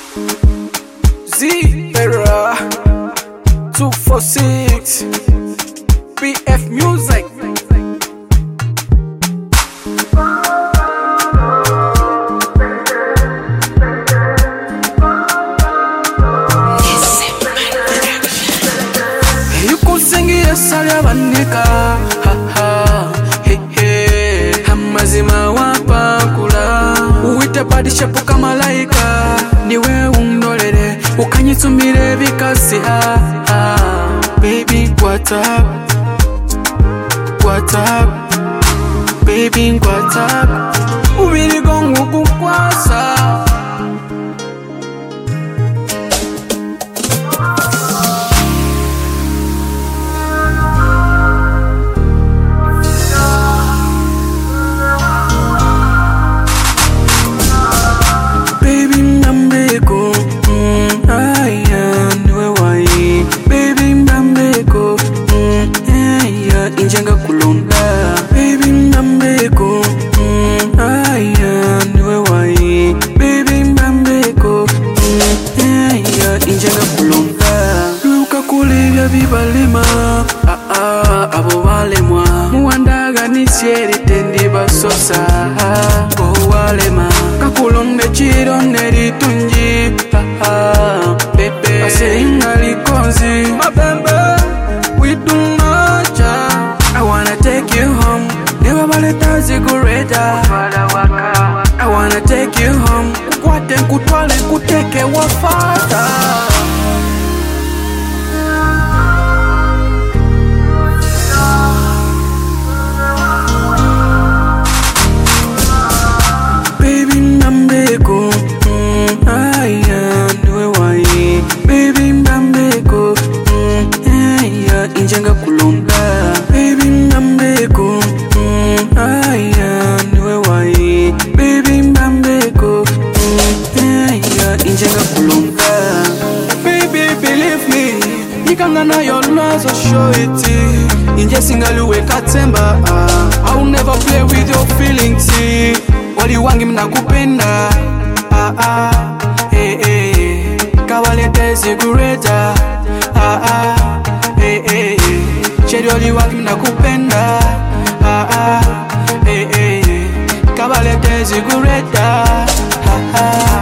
Z-Era 246 BF Music. You could sing it, Salia Vanika. Ha ha, hey hey. Hamazima wapakula. Uite badi shepu kama laika. Niwe undolele, ukanyitsumire vikasi ha ha. Baby, what up? What up? Baby, what up? Ubiri gongo kukwasa. Injenga kulonda baby mbambeko aya niwe wai baby mbambeko aya injenga kulonda luka kulivya bibalima abo balemwa muwandaga nisyeri tendi basosa bo walema kakulonde chiro neritunji bebe aseinga likonzi mabembe we do I wanna take you home. Never baleta zigureta. I wanna take you home. Kukwate kutwale kuteke wafata. Baby mbambeko aya niwe wai. Baby mbambeko aya injenga kulonga. Baby mbambeko aya niwe wai. Baby mbambeko aya injenga kulonga. Baby believe me, nikangana your love so show it. Inje singaluwe katemba. I will never play with your feelings. Wali wangi mnakupenda. Kawalete sigureta. Cherioli wangi mnakupenda. Kabalete sigureta.